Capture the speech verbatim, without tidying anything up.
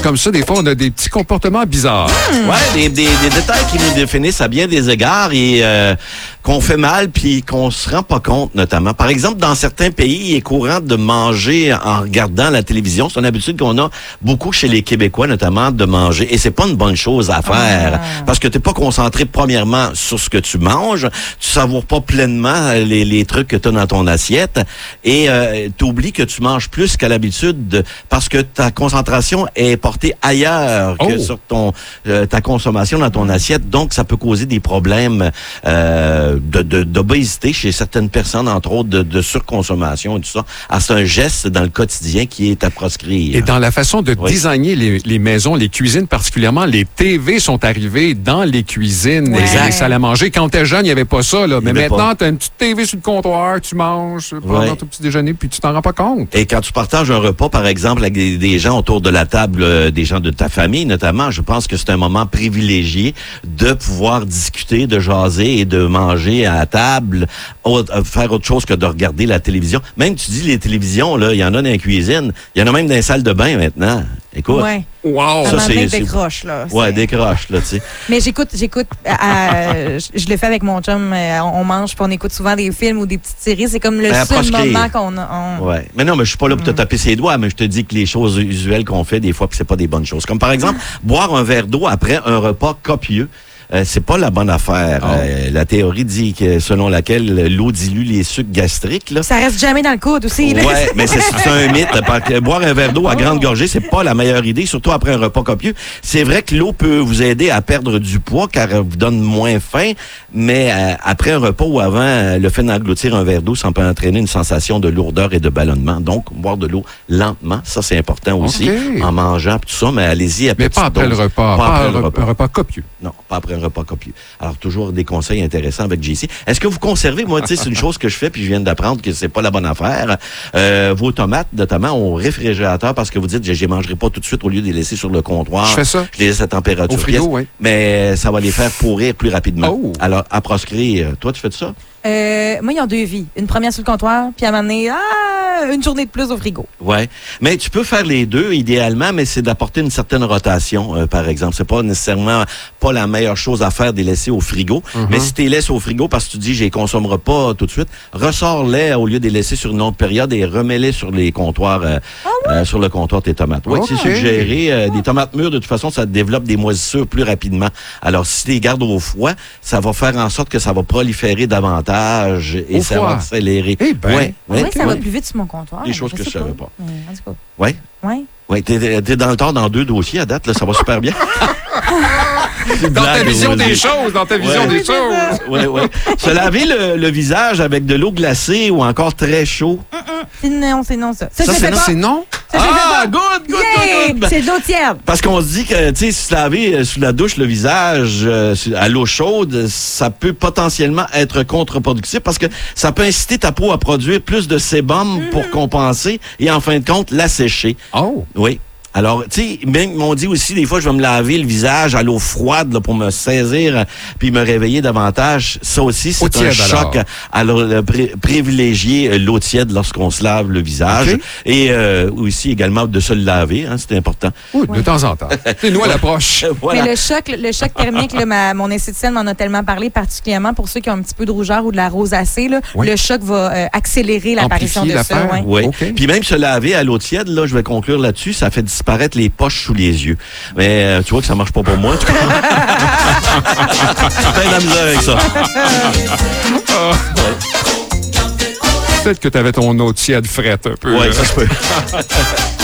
comme ça, des fois, on a des petits comportements bizarres. Mmh. Oui, des, des, des détails qui nous définissent à bien des égards et euh, qu'on fait mal puis qu'on se rend pas compte, notamment. Par exemple, dans certains pays, il est courant de manger en regardant la télévision. C'est une habitude qu'on a beaucoup chez les Québécois, notamment, de manger. Et c'est pas une bonne chose à faire ah. parce que t'es pas concentré, premièrement, sur ce que tu manges. Tu savoures pas pleinement les, les trucs que tu as dans ton assiette et euh, tu oublies que tu manges plus qu'à l'habitude de, parce que ta concentration est portée ailleurs oh. que sur ton euh, ta consommation dans ton assiette. Donc, ça peut causer des problèmes euh, de, de, d'obésité chez certaines personnes, entre autres de, de surconsommation et tout ça. Alors, c'est un geste dans le quotidien qui est à proscrire. Et dans la façon de oui. designer les, les maisons, les cuisines particulièrement, les T V sont arrivées dans les cuisines ouais. et les salles à manger. Quand t'es jeune, il n'y avait pas ça. Là. Mais maintenant, tu as une petite T V sur le comptoir, tu manges pendant ouais. ton petit déjeuner, puis tu t'en rends pas compte. Et quand tu partages un repas, par exemple, avec des, des gens autour de la table, euh, des gens de ta famille notamment, je pense que c'est un moment privilégié de pouvoir discuter, de jaser et de manger à la table, autre, faire autre chose que de regarder la télévision. Même, tu dis, les télévisions, là, il y en a dans la cuisine, il y en a même dans les salles de bain maintenant. Écoute. Ouais. Wow! Ça, c'est décroche, là. Ouais, décroche, là, tu sais. Mais j'écoute, j'écoute, euh, je le fais avec mon chum, euh, on mange, puis on écoute souvent des films ou des petites séries. C'est comme le ben, seul moment qu'on a. On... Ouais. Mais non, mais je suis pas là pour te mm. taper ses doigts, mais je te dis que les choses usuelles qu'on fait, des fois, puis c'est pas des bonnes choses. Comme par exemple, boire un verre d'eau après un repas copieux. Euh, c'est pas la bonne affaire. Oh. Euh, la théorie dit que selon laquelle l'eau dilue les sucs gastriques. Là. Ça reste jamais dans le coude aussi. Oui, mais c'est, c'est un mythe. Boire un verre d'eau à oh. grande gorgée, c'est pas la meilleure idée, surtout après un repas copieux. C'est vrai que l'eau peut vous aider à perdre du poids car elle vous donne moins faim, mais euh, après un repas ou avant, euh, le fait d'engloutir un verre d'eau, ça peut entraîner une sensation de lourdeur et de ballonnement. Donc, boire de l'eau lentement, ça c'est important aussi, okay. en mangeant tout ça, mais allez-y à Mais pas après dose. le repas, pas, pas après un, le repas. un repas copieux. Non, pas après un repas copieux. Alors, toujours des conseils intéressants avec J C. Est-ce que vous conservez, moi, tu sais, c'est une chose que je fais, puis je viens d'apprendre que c'est pas la bonne affaire, euh, vos tomates, notamment au réfrigérateur, parce que vous dites, je ne les mangerai pas tout de suite au lieu de les laisser sur le comptoir. Je fais ça. Je les laisse à température. Au frigo, oui. Mais ça va les faire pourrir plus rapidement. Oh. Alors, à proscrire, toi, tu fais de ça? Euh, moi, ils ont deux vies. Une première sur le comptoir, puis à un moment donné, ah, une journée de plus au frigo. Oui. Mais tu peux faire les deux, idéalement, mais c'est d'apporter une certaine rotation, euh, par exemple. C'est pas nécessairement pas la meilleure chose à faire de les laisser au frigo. Mm-hmm. Mais si tu les laisses au frigo parce que tu dis, je les consommerai pas tout de suite, ressors-les au lieu de les laisser sur une autre période et remets-les sur les comptoirs, euh, ah ouais? euh, sur le comptoir tes tomates. Oui, okay. C'est suggéré. Euh, des tomates mûres, de toute façon, ça développe des moisissures plus rapidement. Alors, si tu les gardes au froid, ça va faire en sorte que ça va proliférer davantage. Et Au ça froid. va accélérer. Eh ben. ouais, oui, ouais, ça ouais. va plus vite sur mon comptoir. Des choses que je ne savais pas. Oui. Oui. Oui, t'es, t'es dans le tort dans deux dossiers à date, là, ça va super bien. Dans ta vision des choses, dans ta vision des choses. Oui, oui. Se laver le, le visage avec de l'eau glacée ou encore très chaud. C'est non, c'est non, ça. Ça, ça c'est, non. c'est non? Ça, ah, good, good, yeah! good, good. C'est de l'eau tiède. Parce qu'on se dit que, tu sais, se laver euh, sous la douche le visage euh, à l'eau chaude, ça peut potentiellement être contre-productif parce que ça peut inciter ta peau à produire plus de sébum mm-hmm. pour compenser et en fin de compte, la sécher. Oh! Oui. Alors, tu sais, même m'ont dit aussi, des fois, je vais me laver le visage à l'eau froide là, pour me saisir puis me réveiller davantage. Ça aussi, c'est tiède, un choc. Alors, alors pri- privilégier l'eau tiède lorsqu'on se lave le visage. Okay. Et euh, aussi, également, de se le laver, hein, c'est important. Oui, ouais. de temps en temps. C'est nous à l'approche. Voilà. Mais le choc, le choc thermique, là, ma, mon esthéticienne m'en a tellement parlé, particulièrement pour ceux qui ont un petit peu de rougeur ou de la rosacée. Là, oui. Le choc va euh, accélérer l'apparition Amplifier de ça. Oui. Ouais. Okay. Puis même se laver à l'eau tiède, là, je vais conclure là-dessus, ça fait disparaître les poches sous les yeux. Mais euh, tu vois que ça marche pas pour moi. Tu T'as de la misère avec ça. Oh. Ouais. Peut-être que tu avais ton eau tiède frette un peu. Oui, ça se peut.